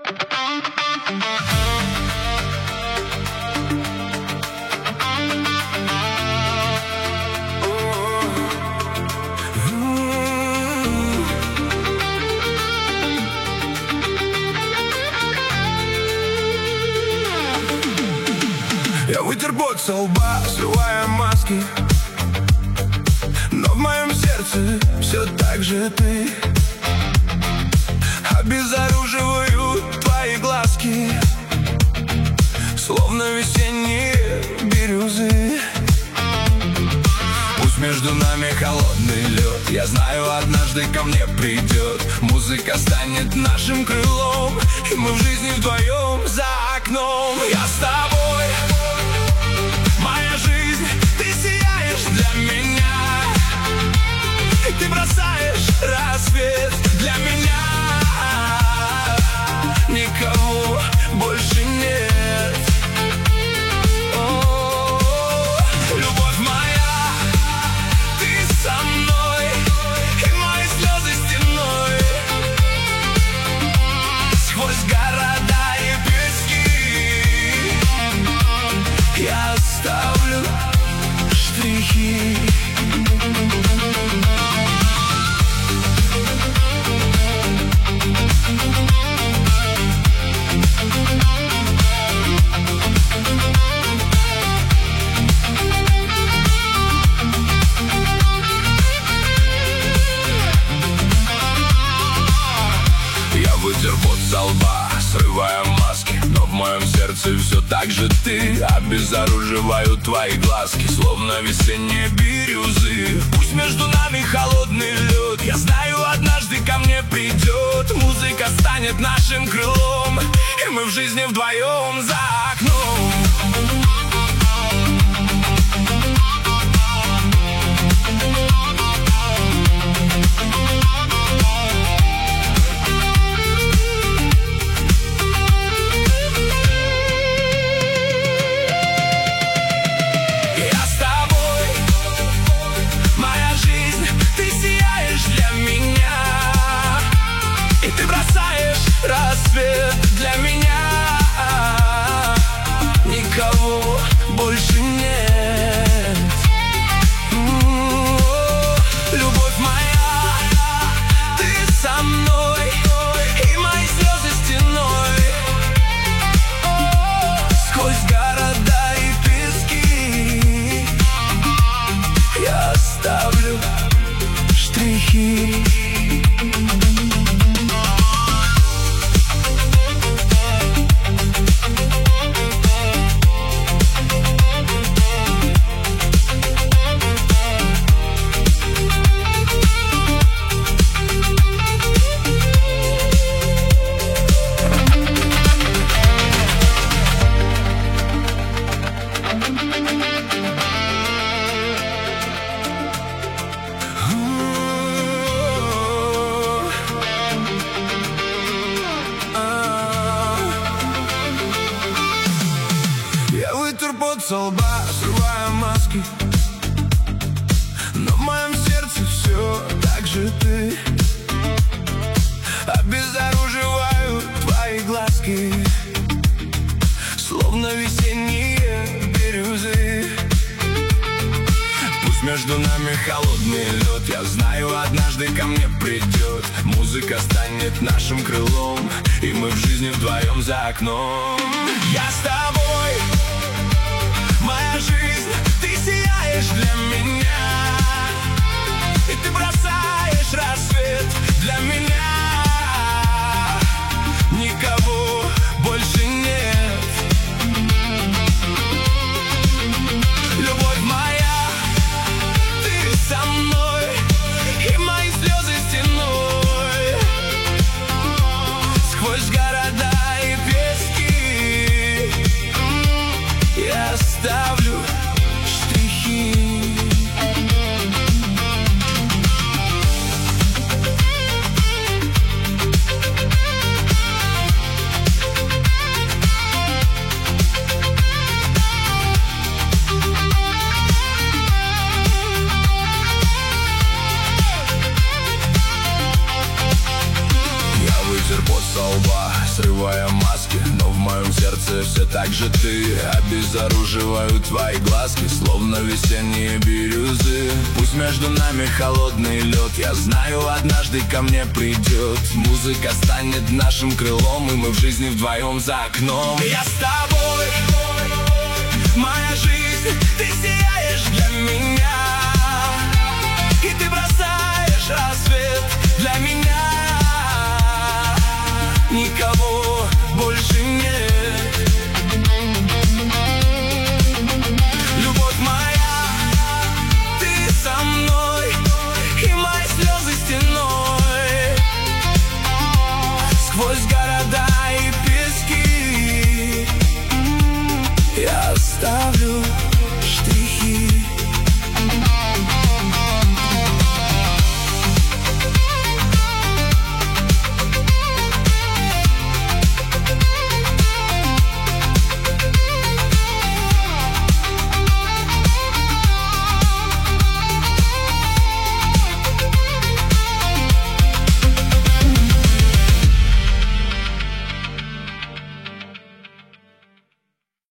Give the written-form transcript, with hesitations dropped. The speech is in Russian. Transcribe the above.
Я вытер пот со лба, срывая маски, но в моем сердце все так же ты. Обезоруживают твои глазки, словно весенние бирюзы. Пусть между нами холодный лед, я знаю, однажды ко мне придет. Музыка станет нашим крылом, и мы в жизни вдвоем за окном. Я с тобой, моя жизнь, ты сияешь для меня, и ты бросаешь рассвет для меня. Никого больше нет. Любовь моя, ты со мной, и мои слезы стеной. Сквозь города и пески я оставлю штрихи. Вытер пот со лба, срывая маски, но в моем сердце все так же ты. Обезоруживают твои глазки, словно весенние бирюзы. Пусть между нами холодный лед, я знаю, однажды ко мне придет. Музыка станет нашим крылом, и мы в жизни вдвоем за окном. Рассвет для меня, никого больше нет. Любовь моя, ты со мной, и мои слезы стеной. Сквозь города и пески я оставлю штрихи. Пот со лба, срывая маски, но в моем сердце все так же ты. Обезоруживают твои глазки, словно весенние бирюзы. Пусть между нами холодный лед, я знаю, однажды ко мне придет. Музыка станет нашим крылом, и мы в жизни вдвоем за окном. Я с тобой, моя жизнь, ты сияешь для меня, и ты бросаешь рассвет для меня. Никого больше нет. Любовь моя, ты со мной, и мои слезы стеной. Сквозь города и пески я оставлю штрихи. Я вытер пот со лба, срывая маски, но в моем сердце все так же ты. Обезоруживают твои глазки, словно весенние бирюзы. Пусть между нами холодный лед, я знаю, однажды ко мне придет. Музыка станет нашим крылом, и мы в жизни вдвоем за окном. Я с тобой, моя жизнь, ты сияешь для меня, и ты бросаешь рассвет для меня. Никого больше нет. Любовь моя, ты со мной, и мои слезы стеной сквозь